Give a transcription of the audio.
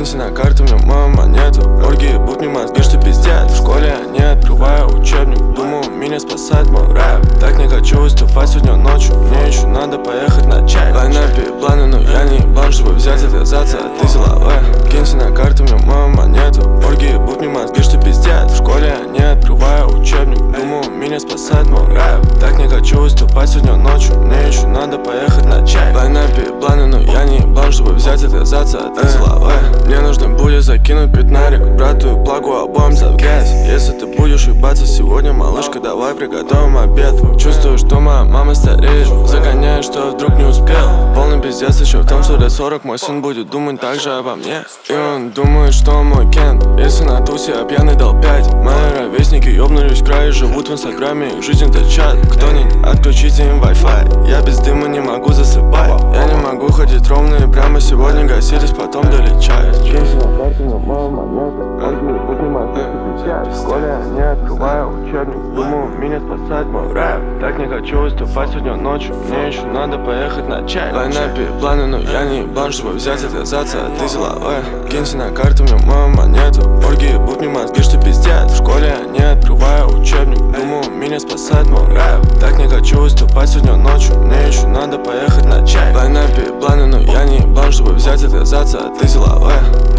Кинься на карту, мне мою монету. Орги ебут мне мозги, что пиздят. В школе я не открываю учебник. Думаю, меня спасает мой рэп. Так не хочу выступать сегодня ночью. Мне еще надо поехать на чай. Лайнапе планы, но я не ебал, чтобы взять и отвязаться от этой силовой. Кинься на карту, мне мою монету. Орги ебут мне мозги, что пиздят. В школе я не открываю учебник. Думаю, меня спасает мой рэп. Так не хочу выступать сегодня ночью. Мне еще надо поехать на чай. Лайнапе планы, но я не ебал, чтобы взять и отвязаться от этой силовой. Мне нужно будет закинуть пятнарик брату и плагу обоим за грязь. Если ты будешь ебаться сегодня, малышка, давай приготовим обед. Чувствую, что моя мама стареет. Загоняю, что вдруг не успел. Полный пиздец еще в том, что лет 40 мой сын будет думать так же обо мне. И он думает, что он мой Кент. Если на тусе я пьяный дал 5. Мои ровесники ёбнулись в крае, живут в инстаграме, их жизнь это чат. Кто не отключите им Wi-Fi. Я без дыма не могу засыпать. Я не могу ходить ровно и прямо сегодня гасились, потом долечают. Кинься на карту, на мою монету. Орги ебут мне мозги, что пиздят. В школе я не открываю учебник. Думаю, меня спасает мой рэп. Так не хочу выступать сегодня ночью. Мне еще надо поехать на чай. Лайнапе планы, но я не ебал, чтобы взять и отвязаться от этой силовой. Кинься на карту, мне мою монету. Орги ебут мне мозги, что пиздят. В школе я не открываю учебник. Думаю, меня спасает мой рэп. Так не хочу выступать сегодня ночью. Мне еще надо поехать на чай. Лайнапе планы, но я не ебал, чтобы взять и отвязаться от этой силовой.